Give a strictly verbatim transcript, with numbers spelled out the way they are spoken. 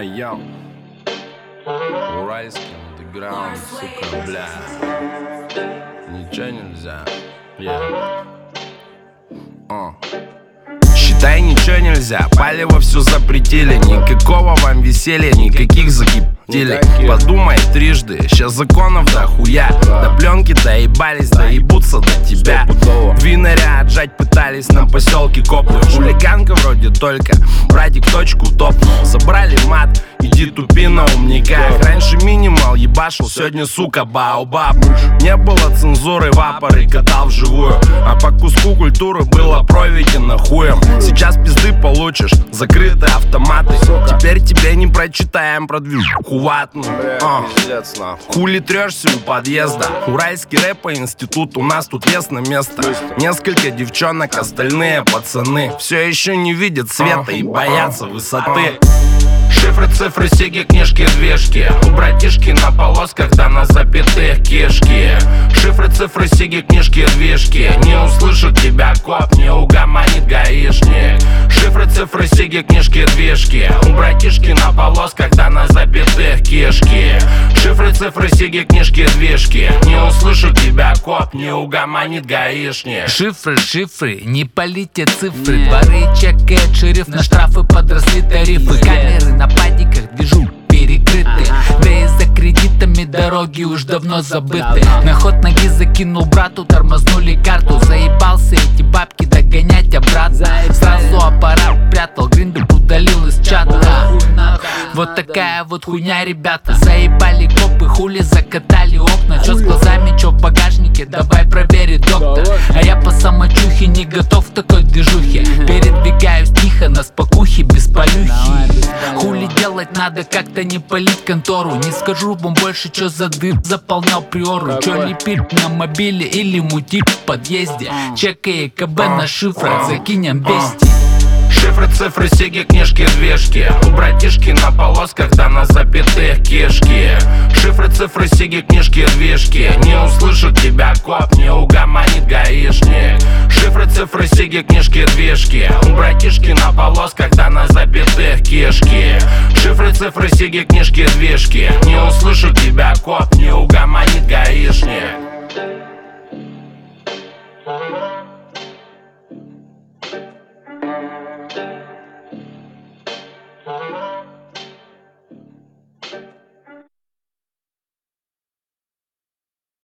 Эй, йоу. Уральский андеграунд, сука, бля. Ничего нельзя. Yeah. Uh. Считай, ничего нельзя, палево все запретили. Никакого вам веселья, никаких закипелей. Подумай трижды, сейчас законов дохуя. До пленки доебались, доебутся до тебя. Винаря отжать пытались на поселке копы. Хулиганка вроде только, братик точку топ. Забрали мат, иди тупи на умниках. Раньше минимал ебашил, сегодня сука баобаб. Не было цензуры, вапоры катал вживую. А по куску культуры было проведено хуем. Сейчас пизды получишь, закрыты автоматы. Теперь тебе не прочитаем про движуху ватную. а. Хули трешься у подъезда. Уральский рэп по институту, у нас тут ясно место. Несколько девчонок, остальные пацаны все еще не видят света и боятся высоты. Шифры, цифры, сиги, книжки, движки. У братишки на полосках, да на запятых кишки. Шифры, цифры, сиги, книжки, движки. Не услышит тебя коп, не угомонит гаишник. Шифры, цифры, сиги, книжки, движки. У братишки на полосках, да на запятых кишки. Шифры, цифры, сиги, книжки, движки. Не услышит тебя коп, не угомонит гаишник. Шифры, шифры, не полите цифры. Дворы чекает шериф, на штрафы подросли тарифы. Камеры на падиках, движу перекрыты. Да и за кредитами дороги уж давно забыты. На ход ноги закинул брату, тормознули карту. Заебался эти бабки догонять обратно. Сразу аппарат прятал, гриндер удалил из чата. Вот такая вот хуйня, ребята. Заебали копы, хули закатали окна. Чё с глазами, чё в багажнике, давай проверить доктор. А я по самочухе не готов к такой движухе. Передвигаюсь тихо, на спокухе, без полюхи. Хули делать надо, как-то не палить контору. Не скажу вам больше, чё за дым заполнял приору. Чё лепить на мобиле или мутить в подъезде. Чекай КБ на шифрах, закинем бести. Шифры, цифры, сиги, книжки, движки. У братишки на полосках, да на запятых кишки. Шифры, цифры, сиги, книжки, движки. Не услышит тебя коп, не угомонит гаишник. Шифры, цифры, сиги, книжки, движки. У братишки на полосках, да на запятых кишки. Шифры, цифры, сиги, книжки, движки. Не услышит тебя коп, не угомонит гаишник.